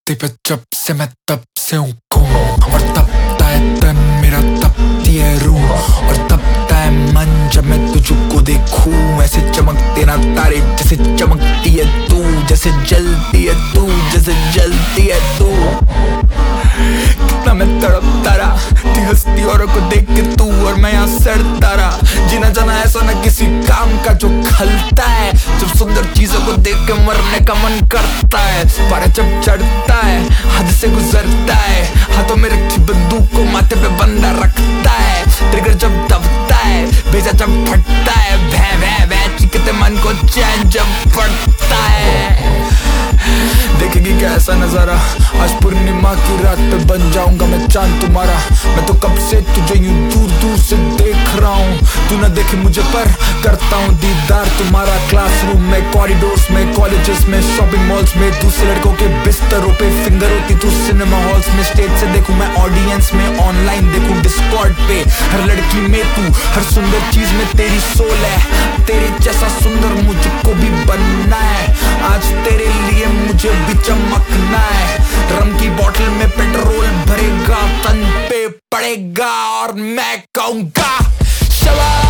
धरती पे जब से मैं तब से हूँ घूम, और तपता है तन मेरा, तपती है रूह और तपता है मन जब मैं तुझको देखूं। ऐसे चमकते ना तारे जैसे चमकती है तू, जैसे जलती है तू, जैसे जलती है तू। कितना मैं तड़पता रहा थी हस्ती औरों को देख के तू, और मैं यहाँ सड़ता रहा। जीना जाना ऐसा ना किसी काम का जो खलता है, जब सुंदर चीजों को देख के मरने का मन करता है। पारा जब चढ़ता है हद से गुजरता है, हाथों में रखी बंदूक को माथे पे बंदा रखता है। ट्रिगर जब दबता है, भेजा जब फटता है, भै भै भै चीखते मन को चैन जब पड़ता है। देखेगी क्या ऐसा नजारा, आज पूर्णिमा की रात पे बन जाऊंगा मैं चांद तुम्हारा। मैं तो कब से तुझे यूं दूर दूर से देख रहा हूँ, तू ना देखे मुझे पर करता हूँ दीदार तुम्हारा। क्लासरूम में, कॉरिडोर्स में, कॉलेजेस में, शॉपिंग मॉल्स में, दूसरे लड़कों के बिस्तरों पे फिंगर होती तू सिनेमा हॉल्स में। स्टेज से देखूं मैं ऑडियंस में, ऑनलाइन देखूं डिस्कॉर्ड पे, हर लड़की में तू, हर सुंदर चीज में तेरी सोल है। तेरे जैसा सुंदर मुझको भी बनना है, आज तेरे लिए मुझे भी चमकना है। रम की बोतल में पेट्रोल भरेगा, तन पे पड़ेगा और मैं कहूँगा शाबाश।